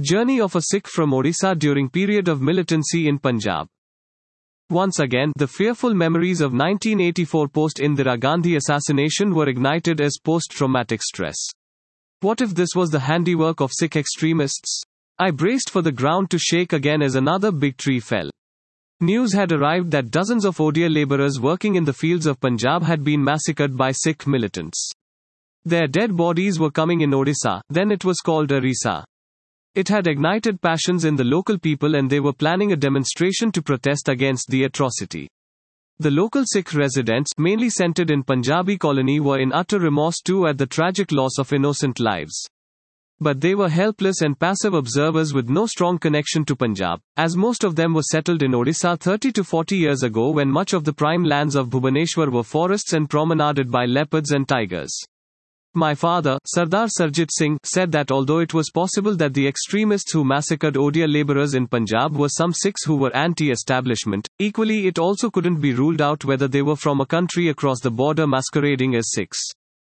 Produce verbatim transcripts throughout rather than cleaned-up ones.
Journey of a Sikh from Odisha during period of militancy in Punjab. Once again, the fearful memories of nineteen eighty-four post-Indira Gandhi assassination were ignited as post-traumatic stress. What if this was the handiwork of Sikh extremists? I braced for the ground to shake again as another big tree fell. News had arrived that dozens of Odia labourers working in the fields of Punjab had been massacred by Sikh militants. Their dead bodies were coming in Odisha, then it was called Orissa. It had ignited passions in the local people and they were planning a demonstration to protest against the atrocity. The local Sikh residents, mainly centered in Punjabi colony, were in utter remorse too at the tragic loss of innocent lives. But they were helpless and passive observers with no strong connection to Punjab, as most of them were settled in Odisha thirty to forty years ago when much of the prime lands of Bhubaneswar were forests and promenaded by leopards and tigers. My father, Sardar Sarjit Singh, said that although it was possible that the extremists who massacred Odia labourers in Punjab were some Sikhs who were anti-establishment, equally it also couldn't be ruled out whether they were from a country across the border masquerading as Sikhs.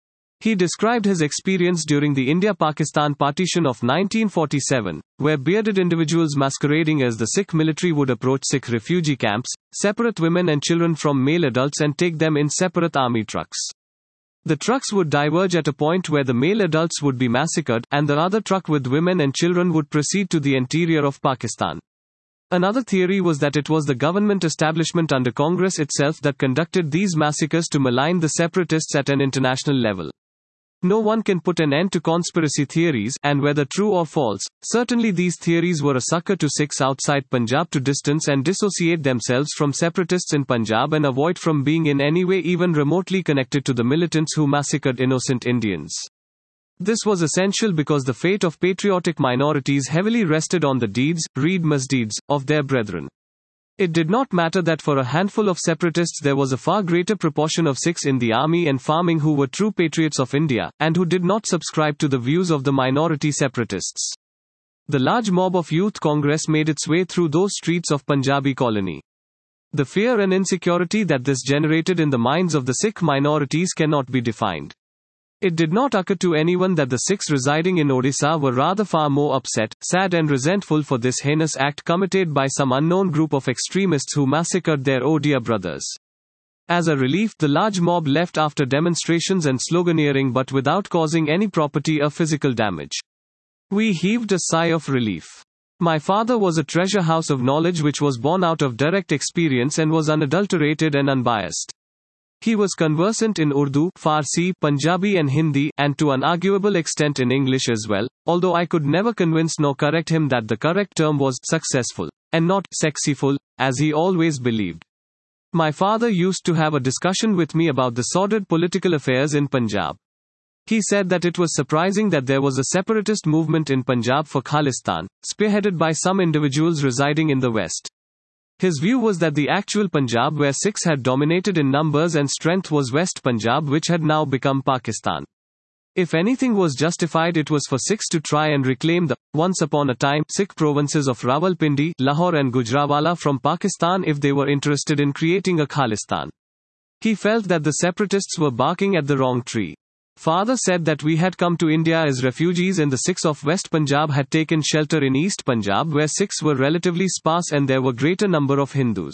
He described his experience during the India-Pakistan partition of nineteen forty-seven, where bearded individuals masquerading as the Sikh military would approach Sikh refugee camps, separate women and children from male adults and take them in separate army trucks. The trucks would diverge at a point where the male adults would be massacred, and the other truck with women and children would proceed to the interior of Pakistan. Another theory was that it was the government establishment under Congress itself that conducted these massacres to malign the separatists at an international level. No one can put an end to conspiracy theories, and whether true or false, certainly these theories were a succor to Sikhs outside Punjab to distance and dissociate themselves from separatists in Punjab and avoid from being in any way even remotely connected to the militants who massacred innocent Indians. This was essential because the fate of patriotic minorities heavily rested on the deeds, read misdeeds, of their brethren. It did not matter that for a handful of separatists there was a far greater proportion of Sikhs in the army and farming who were true patriots of India, and who did not subscribe to the views of the minority separatists. The large mob of Youth Congress made its way through those streets of Punjabi colony. The fear and insecurity that this generated in the minds of the Sikh minorities cannot be defined. It did not occur to anyone that the Sikhs residing in Odisha were rather far more upset, sad and resentful for this heinous act committed by some unknown group of extremists who massacred their Odia brothers. As a relief, the large mob left after demonstrations and sloganeering but without causing any property or physical damage. We heaved a sigh of relief. My father was a treasure house of knowledge which was born out of direct experience and was unadulterated and unbiased. He was conversant in Urdu, Farsi, Punjabi and Hindi, and to an arguable extent in English as well, although I could never convince nor correct him that the correct term was successful, and not sexyful, as he always believed. My father used to have a discussion with me about the sordid political affairs in Punjab. He said that it was surprising that there was a separatist movement in Punjab for Khalistan, spearheaded by some individuals residing in the West. His view was that the actual Punjab where Sikhs had dominated in numbers and strength was West Punjab, which had now become Pakistan. If anything was justified, it was for Sikhs to try and reclaim the, once upon a time, Sikh provinces of Rawalpindi, Lahore and Gujranwala from Pakistan if they were interested in creating a Khalistan. He felt that the separatists were barking at the wrong tree. Father said that we had come to India as refugees and the Sikhs of West Punjab had taken shelter in East Punjab where Sikhs were relatively sparse and there were greater number of Hindus.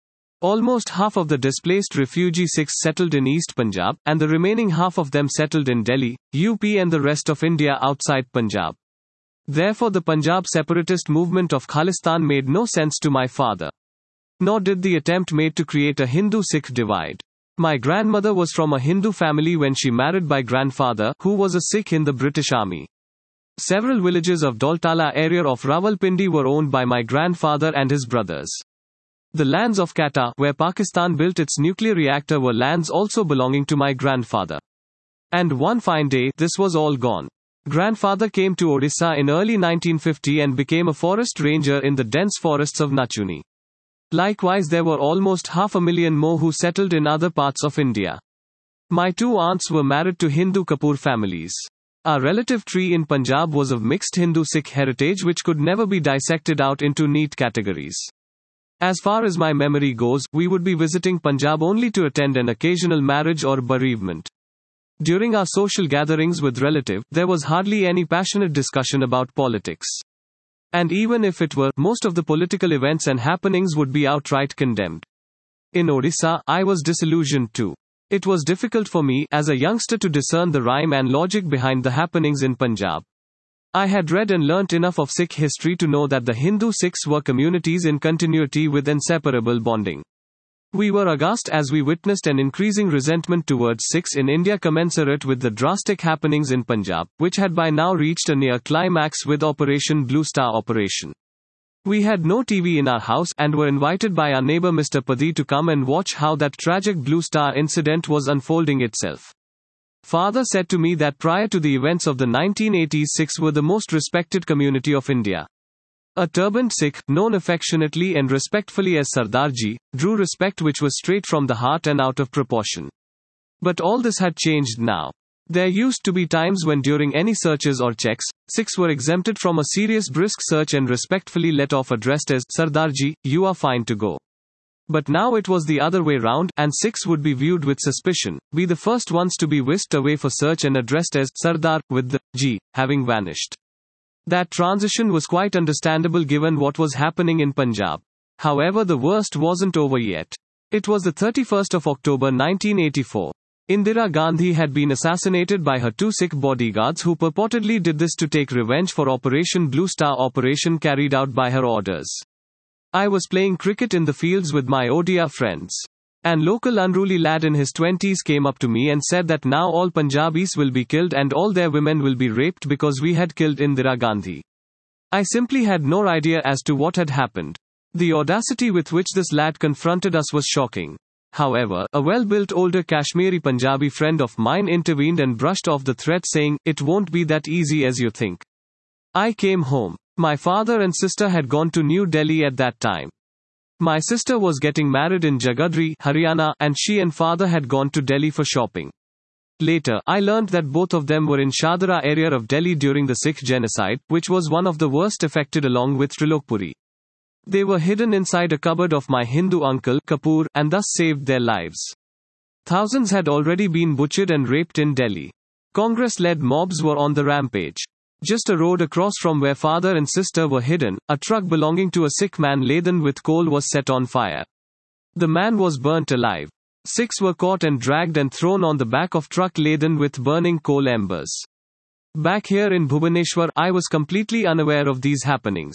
Almost half of the displaced refugee Sikhs settled in East Punjab, and the remaining half of them settled in Delhi, U P and the rest of India outside Punjab. Therefore the Punjab separatist movement of Khalistan made no sense to my father. Nor did the attempt made to create a Hindu-Sikh divide. My grandmother was from a Hindu family when she married my grandfather, who was a Sikh in the British Army. Several villages of Doltala area of Rawalpindi were owned by my grandfather and his brothers. The lands of Quetta, where Pakistan built its nuclear reactor, were lands also belonging to my grandfather. And one fine day, this was all gone. Grandfather came to Odisha in early nineteen fifty and became a forest ranger in the dense forests of Nachuni. Likewise, there were almost half a million more who settled in other parts of India. My two aunts were married to Hindu Kapoor families. Our relative tree in Punjab was of mixed Hindu-Sikh heritage which could never be dissected out into neat categories. As far as my memory goes, we would be visiting Punjab only to attend an occasional marriage or bereavement. During our social gatherings with relatives, there was hardly any passionate discussion about politics. And even if it were, most of the political events and happenings would be outright condemned. In Odisha, I was disillusioned too. It was difficult for me, as a youngster, to discern the rhyme and logic behind the happenings in Punjab. I had read and learnt enough of Sikh history to know that the Hindu Sikhs were communities in continuity with inseparable bonding. We were aghast as we witnessed an increasing resentment towards Sikhs in India commensurate with the drastic happenings in Punjab, which had by now reached a near climax with Operation Blue Star operation. We had no T V in our house, and were invited by our neighbor Mister Padi to come and watch how that tragic Blue Star incident was unfolding itself. Father said to me that prior to the events of the nineteen eighties, Sikhs were the most respected community of India. A turbaned Sikh, known affectionately and respectfully as Sardarji, drew respect which was straight from the heart and out of proportion. But all this had changed now. There used to be times when during any searches or checks, Sikhs were exempted from a serious brisk search and respectfully let off addressed as Sardarji, you are fine to go. But now it was the other way round, and Sikhs would be viewed with suspicion, be the first ones to be whisked away for search and addressed as Sardar, with the G having vanished. That transition was quite understandable given what was happening in Punjab. However, the worst wasn't over yet. It was the thirty-first of October nineteen eighty-four. Indira Gandhi had been assassinated by her two Sikh bodyguards who purportedly did this to take revenge for Operation Blue Star operation carried out by her orders. I was playing cricket in the fields with my Odia friends. An local unruly lad in his twenties came up to me and said that now all Punjabis will be killed and all their women will be raped because we had killed Indira Gandhi. I simply had no idea as to what had happened. The audacity with which this lad confronted us was shocking. However, a well-built older Kashmiri Punjabi friend of mine intervened and brushed off the threat, saying, "It won't be that easy as you think." I came home. My father and sister had gone to New Delhi at that time. My sister was getting married in Jagadri, Haryana, and she and father had gone to Delhi for shopping. Later, I learned that both of them were in Shadara area of Delhi during the Sikh genocide, which was one of the worst affected along with Trilokpuri. They were hidden inside a cupboard of my Hindu uncle, Kapoor, and thus saved their lives. Thousands had already been butchered and raped in Delhi. Congress-led mobs were on the rampage. Just a road across from where father and sister were hidden, a truck belonging to a Sikh man laden with coal was set on fire. The man was burnt alive. Sikhs were caught and dragged and thrown on the back of truck laden with burning coal embers. Back here in Bhubaneswar, I was completely unaware of these happenings.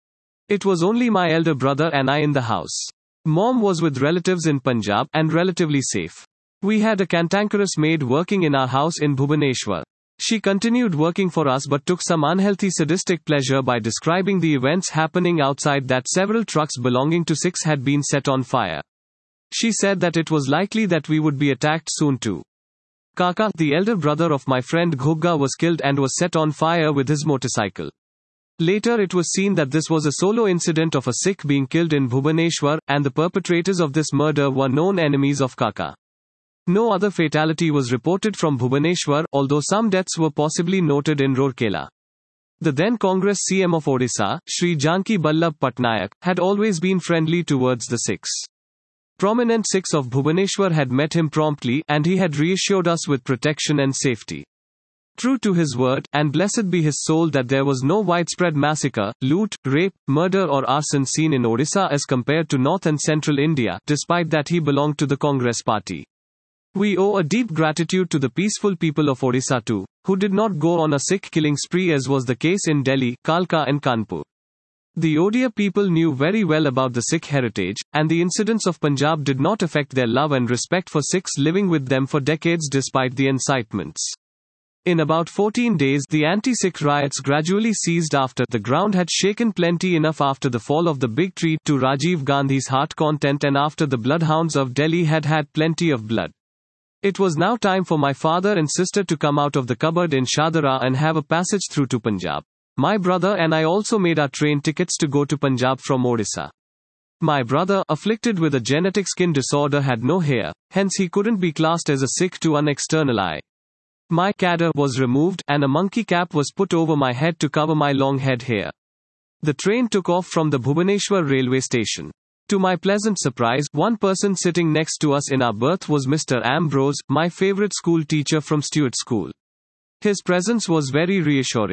It was only my elder brother and I in the house. Mom was with relatives in Punjab, and relatively safe. We had a cantankerous maid working in our house in Bhubaneswar. She continued working for us but took some unhealthy sadistic pleasure by describing the events happening outside, that several trucks belonging to Sikhs had been set on fire. She said that it was likely that we would be attacked soon too. Kaka, the elder brother of my friend Ghugga, was killed and was set on fire with his motorcycle. Later it was seen that this was a solo incident of a Sikh being killed in Bhubaneswar, and the perpetrators of this murder were known enemies of Kaka. No other fatality was reported from Bhubaneswar, although some deaths were possibly noted in Rourkela. The then Congress C M of Odisha, Shri Janki Ballabh Patnaik, had always been friendly towards the Sikhs. Prominent Sikhs of Bhubaneswar had met him promptly, and he had reassured us with protection and safety. True to his word, and blessed be his soul, that there was no widespread massacre, loot, rape, murder or arson seen in Odisha as compared to North and Central India, despite that he belonged to the Congress party. We owe a deep gratitude to the peaceful people of Odisha too, who did not go on a Sikh killing spree as was the case in Delhi, Kalka and Kanpur. The Odia people knew very well about the Sikh heritage, and the incidents of Punjab did not affect their love and respect for Sikhs living with them for decades despite the incitements. In about fourteen days, the anti-Sikh riots gradually ceased after the ground had shaken plenty enough after the fall of the big tree to Rajiv Gandhi's heart content, and after the bloodhounds of Delhi had had plenty of blood. It was now time for my father and sister to come out of the cupboard in Shadara and have a passage through to Punjab. My brother and I also made our train tickets to go to Punjab from Odisha. My brother, afflicted with a genetic skin disorder, had no hair, hence he couldn't be classed as a Sikh to an external eye. My cadar was removed, and a monkey cap was put over my head to cover my long head hair. The train took off from the Bhubaneswar railway station. To my pleasant surprise, one person sitting next to us in our berth was Mister Ambrose, my favorite school teacher from Stuart School. His presence was very reassuring.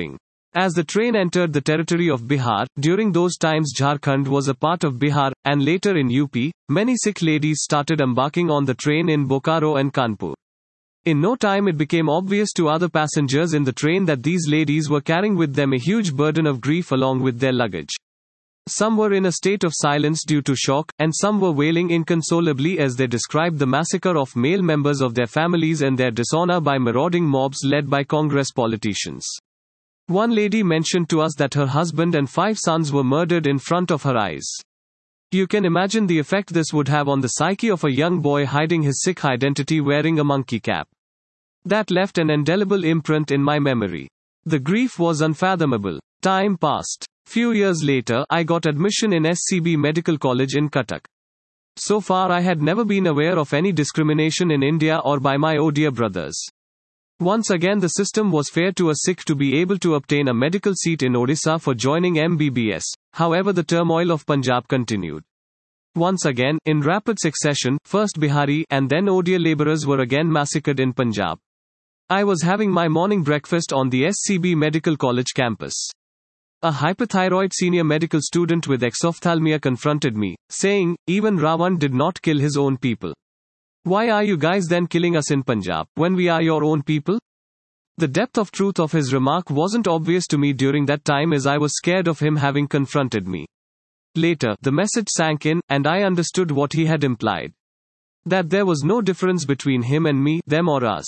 As the train entered the territory of Bihar, during those times Jharkhand was a part of Bihar, and later in U P, many Sikh ladies started embarking on the train in Bokaro and Kanpur. In no time it became obvious to other passengers in the train that these ladies were carrying with them a huge burden of grief along with their luggage. Some were in a state of silence due to shock, and some were wailing inconsolably as they described the massacre of male members of their families and their dishonor by marauding mobs led by Congress politicians. One lady mentioned to us that her husband and five sons were murdered in front of her eyes. You can imagine the effect this would have on the psyche of a young boy hiding his Sikh identity wearing a monkey cap. That left an indelible imprint in my memory. The grief was unfathomable. Time passed. Few years later, I got admission in S C B Medical College in Cuttack. So far I had never been aware of any discrimination in India or by my oh dear brothers. Once again the system was fair to a Sikh to be able to obtain a medical seat in Odisha for joining M B B S, however the turmoil of Punjab continued. Once again, in rapid succession, first Bihari and then Odia labourers were again massacred in Punjab. I was having my morning breakfast on the S C B Medical College campus. A hypothyroid senior medical student with exophthalmia confronted me, saying, "Even Ravan did not kill his own people. Why are you guys then killing us in Punjab, when we are your own people?" The depth of truth of his remark wasn't obvious to me during that time as I was scared of him having confronted me. Later, the message sank in, and I understood what he had implied. That there was no difference between him and me, them or us.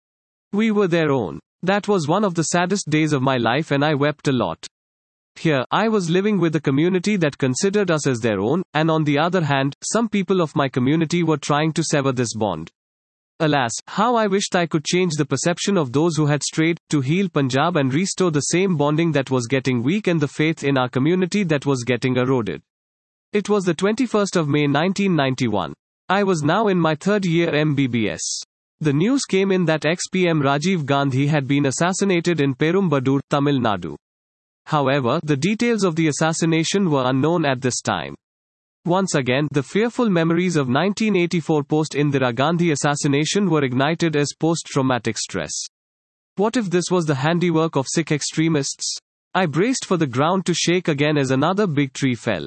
We were their own. That was one of the saddest days of my life and I wept a lot. Here, I was living with a community that considered us as their own, and on the other hand, some people of my community were trying to sever this bond. Alas, how I wished I could change the perception of those who had strayed, to heal Punjab and restore the same bonding that was getting weak and the faith in our community that was getting eroded. It was the twenty-first of May nineteen ninety-one. I was now in my third year M B B S. The news came in that ex-P M Rajiv Gandhi had been assassinated in Perumbadur, Tamil Nadu. However, the details of the assassination were unknown at this time. Once again, the fearful memories of nineteen eighty-four post-Indira Gandhi assassination were ignited as post-traumatic stress. What if this was the handiwork of Sikh extremists? I braced for the ground to shake again as another big tree fell.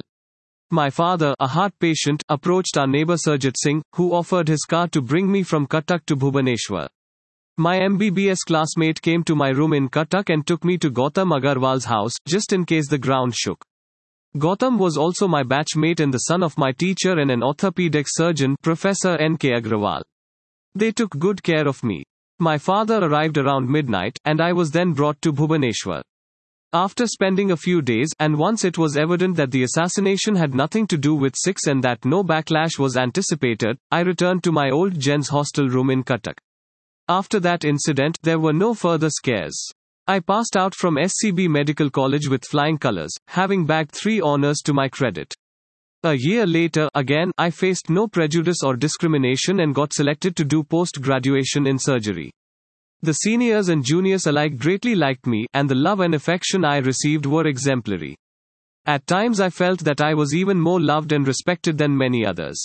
My father, a heart patient, approached our neighbor Surjit Singh, who offered his car to bring me from Cuttack to Bhubaneswar. My M B B S classmate came to my room in Cuttack and took me to Gautam Agarwal's house, just in case the ground shook. Gautam was also my batchmate and the son of my teacher and an orthopedic surgeon, Professor N K Agrawal. They took good care of me. My father arrived around midnight, and I was then brought to Bhubaneswar. After spending a few days, and once it was evident that the assassination had nothing to do with Sikhs and that no backlash was anticipated, I returned to my old gents hostel room in Cuttack. After that incident, there were no further scares. I passed out from S C B Medical College with flying colors, having bagged three honors to my credit. A year later, again, I faced no prejudice or discrimination and got selected to do post-graduation in surgery. The seniors and juniors alike greatly liked me, and the love and affection I received were exemplary. At times I felt that I was even more loved and respected than many others.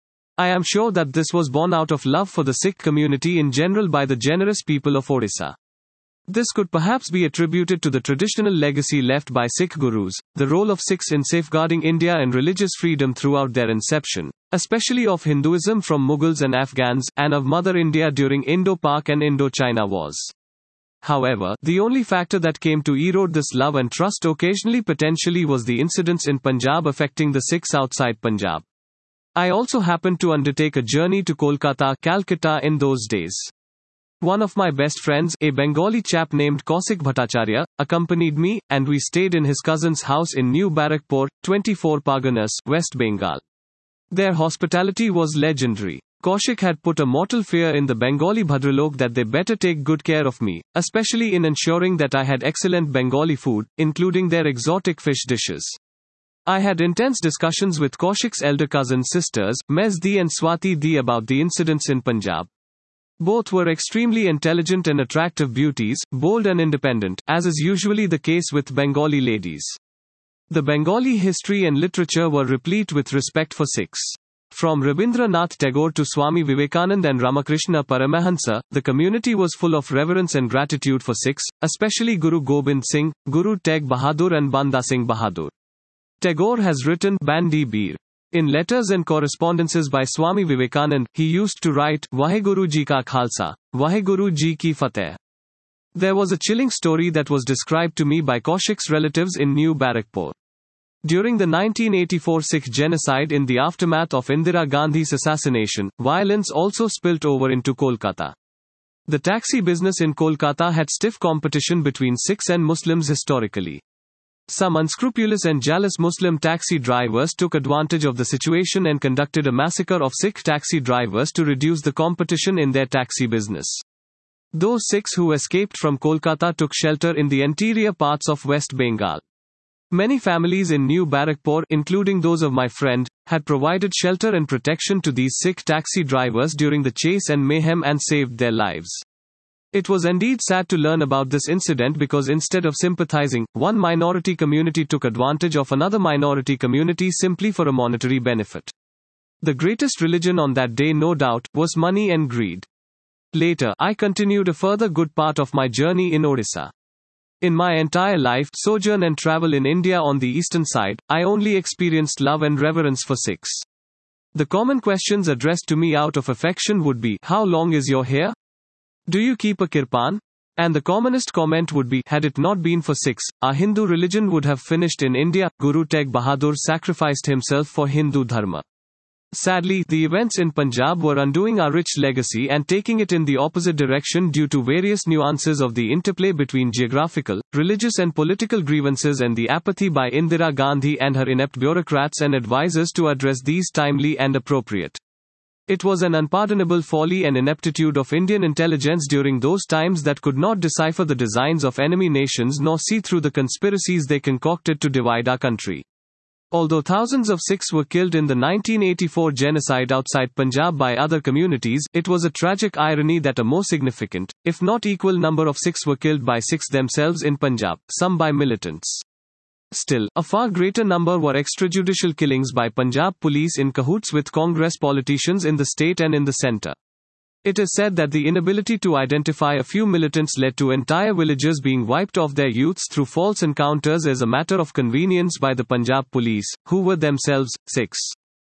I am sure that this was born out of love for the Sikh community in general by the generous people of Odisha. This could perhaps be attributed to the traditional legacy left by Sikh gurus, the role of Sikhs in safeguarding India and religious freedom throughout their inception, especially of Hinduism from Mughals and Afghans, and of Mother India during Indo-Pak and Indo-China wars. However, the only factor that came to erode this love and trust occasionally potentially was the incidents in Punjab affecting the Sikhs outside Punjab. I also happened to undertake a journey to Kolkata, Calcutta in those days. One of my best friends, a Bengali chap named Kausik Bhattacharya, accompanied me, and we stayed in his cousin's house in New Barakpur, twenty-four Parganas, West Bengal. Their hospitality was legendary. Kaushik had put a mortal fear in the Bengali Bhadralok that they better take good care of me, especially in ensuring that I had excellent Bengali food, including their exotic fish dishes. I had intense discussions with Kaushik's elder cousin sisters, Mez Di and Swati Di, about the incidents in Punjab. Both were extremely intelligent and attractive beauties, bold and independent, as is usually the case with Bengali ladies. The Bengali history and literature were replete with respect for Sikhs. From Rabindranath Tagore to Swami Vivekananda and Ramakrishna Paramahansa, the community was full of reverence and gratitude for Sikhs, especially Guru Gobind Singh, Guru Tegh Bahadur and Banda Singh Bahadur. Tagore has written Bandi Bir. In letters and correspondences by Swami Vivekananda, he used to write, Vaheguru Ji Ka Khalsa, Vaheguru Ji Ki Fateh. There was a chilling story that was described to me by Kaushik's relatives in New Barrackpore. During the nineteen eighty-four Sikh genocide in the aftermath of Indira Gandhi's assassination, violence also spilt over into Kolkata. The taxi business in Kolkata had stiff competition between Sikhs and Muslims historically. Some unscrupulous and jealous Muslim taxi drivers took advantage of the situation and conducted a massacre of Sikh taxi drivers to reduce the competition in their taxi business. Those Sikhs who escaped from Kolkata took shelter in the interior parts of West Bengal. Many families in New Barrackpore, including those of my friend, had provided shelter and protection to these Sikh taxi drivers during the chase and mayhem and saved their lives. It was indeed sad to learn about this incident because instead of sympathizing, one minority community took advantage of another minority community simply for a monetary benefit. The greatest religion on that day, no doubt, was money and greed. Later, I continued a further good part of my journey in Odisha. In my entire life, sojourn and travel in India on the eastern side, I only experienced love and reverence for Sikhs. The common questions addressed to me out of affection would be, how long is your hair? Do you keep a kirpan? And the commonest comment would be, had it not been for Sikhs, our Hindu religion would have finished in India. Guru Tegh Bahadur sacrificed himself for Hindu dharma. Sadly, the events in Punjab were undoing our rich legacy and taking it in the opposite direction due to various nuances of the interplay between geographical, religious and political grievances and the apathy by Indira Gandhi and her inept bureaucrats and advisers to address these timely and appropriate. It was an unpardonable folly and ineptitude of Indian intelligence during those times that could not decipher the designs of enemy nations nor see through the conspiracies they concocted to divide our country. Although thousands of Sikhs were killed in the nineteen eighty-four genocide outside Punjab by other communities, it was a tragic irony that a more significant, if not equal number of Sikhs were killed by Sikhs themselves in Punjab, some by militants. Still, a far greater number were extrajudicial killings by Punjab police in cahoots with Congress politicians in the state and in the centre. It is said that the inability to identify a few militants led to entire villages being wiped off their youths through false encounters as a matter of convenience by the Punjab police, who were themselves Sikhs.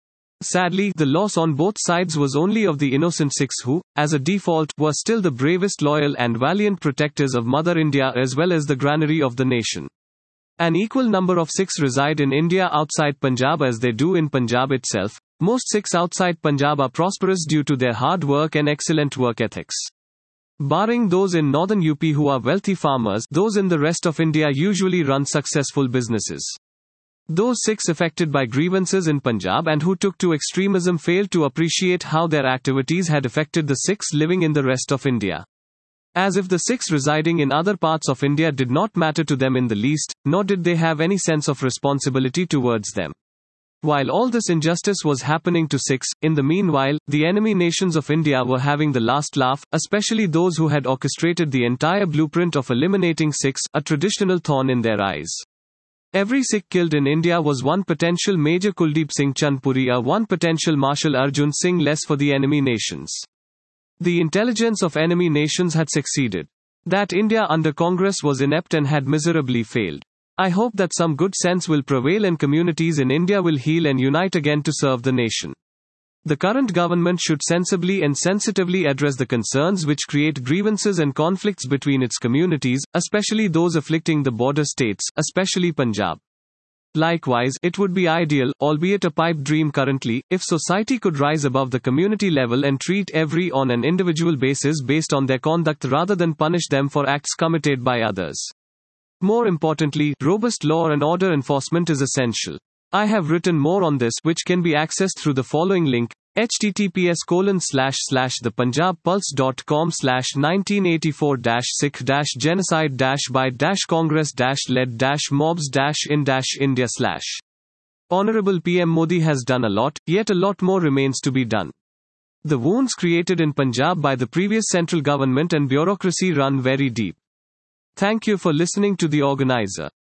Sadly, the loss on both sides was only of the innocent Sikhs who, as a default, were still the bravest, loyal and valiant protectors of Mother India as well as the granary of the nation. An equal number of Sikhs reside in India outside Punjab as they do in Punjab itself. Most Sikhs outside Punjab are prosperous due to their hard work and excellent work ethics. Barring those in northern U P who are wealthy farmers, those in the rest of India usually run successful businesses. Those Sikhs affected by grievances in Punjab and who took to extremism failed to appreciate how their activities had affected the Sikhs living in the rest of India. As if the Sikhs residing in other parts of India did not matter to them in the least, nor did they have any sense of responsibility towards them. While all this injustice was happening to Sikhs, in the meanwhile, the enemy nations of India were having the last laugh, especially those who had orchestrated the entire blueprint of eliminating Sikhs, a traditional thorn in their eyes. Every Sikh killed in India was one potential Major Kuldeep Singh Chandpuri or one potential Marshal Arjun Singh less for the enemy nations. The intelligence of enemy nations had succeeded. That India under Congress was inept and had miserably failed. I hope that some good sense will prevail and communities in India will heal and unite again to serve the nation. The current government should sensibly and sensitively address the concerns which create grievances and conflicts between its communities, especially those afflicting the border states, especially Punjab. Likewise, it would be ideal, albeit a pipe dream currently, if society could rise above the community level and treat every on an individual basis based on their conduct rather than punish them for acts committed by others. More importantly, robust law and order enforcement is essential. I have written more on this, which can be accessed through the following link, https colon slash slash thepunjabpulse.com slash 1984 Sikh genocide by Congress led mobs in India slash. Honorable P M Modi has done a lot, yet a lot more remains to be done. The wounds created in Punjab by the previous central government and bureaucracy run very deep. Thank you for listening to the organizer.